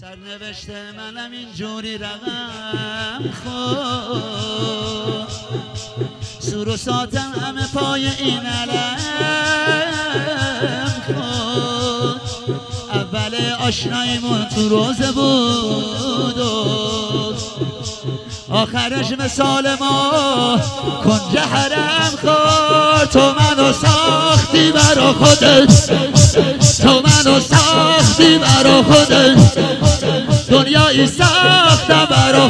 سرنوشت منم اینجوری رقم خود سور و ساتم همه پای این علم خود اول آشناییمون تو روزه بود و آخرش مثال ما کنج حرم خود تو منو ساختی برا خودت تو منو ساختی برا خودت دنیایی ساختم برا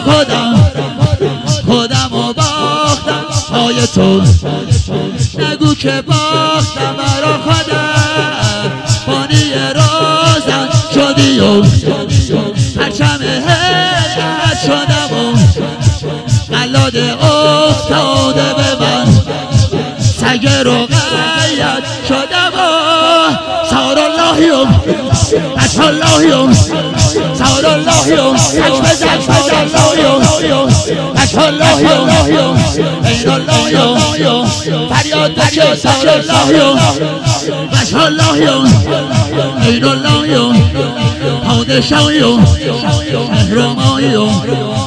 خودمو باختم پای تو نگو که باختم برا خودم بانی روزن شدی و پرچم هدت شدم و قلاد افتاده به من سگ رو قید شدم و سار اللهیم بچ اللهیم سار اللهیم بچ اللهیم بچ اللهیم این اللهیم فریاد بچه سار اللهیم بچ اللهیم این اللهیم پادشاهیم مهرماییم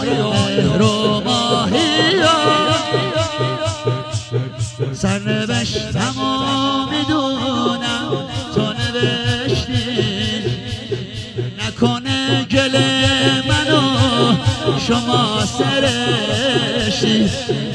سرنوشتمو میدونم تو نوشتی نکنه گل منو شما سرشتی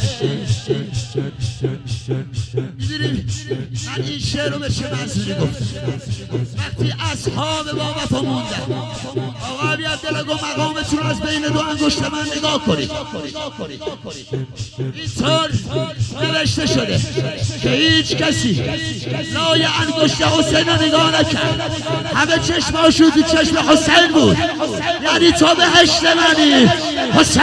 میدونی من این شعر رو به چه منظوری گفتم وقتی اصحاب بابا موندن آقا بیاد دلگو مقامتون از بین دو انگشت من نگاه کنید اینطور نوشته شده که هیچ کسی لای انگشت حسین رو نگاه نکرد همه چشماشون تو چشم حسین بود یعنی تو بهشت منی حسین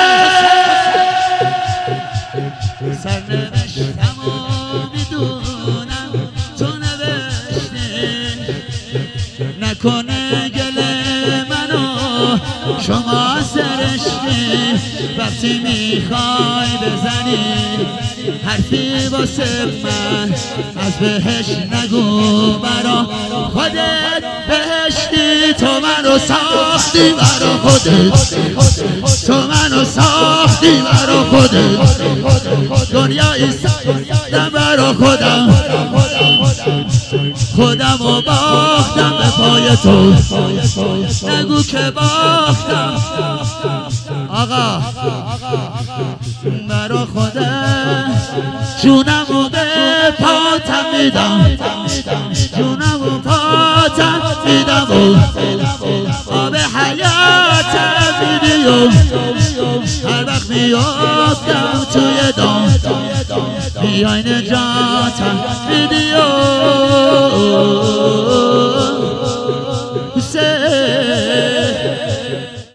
سرنوشتمو میدونم تو نوشتی نکنه گل منو شما سرشتی وقتی میخوای بزنی حرفی واسه من از بهش نگو برا خودت بهشتی تو منو ساختی برا خودت تو منو ساختی برا خودت دنیایی ساختم برا خودمو باختم به پای تو نگو که باختم آقا برا خودم جونمو به پاتم میدم جونمو پاتم میدم آب حیاتم میدیم هر وقت میافتم توی دام بیای نجاتم میدیم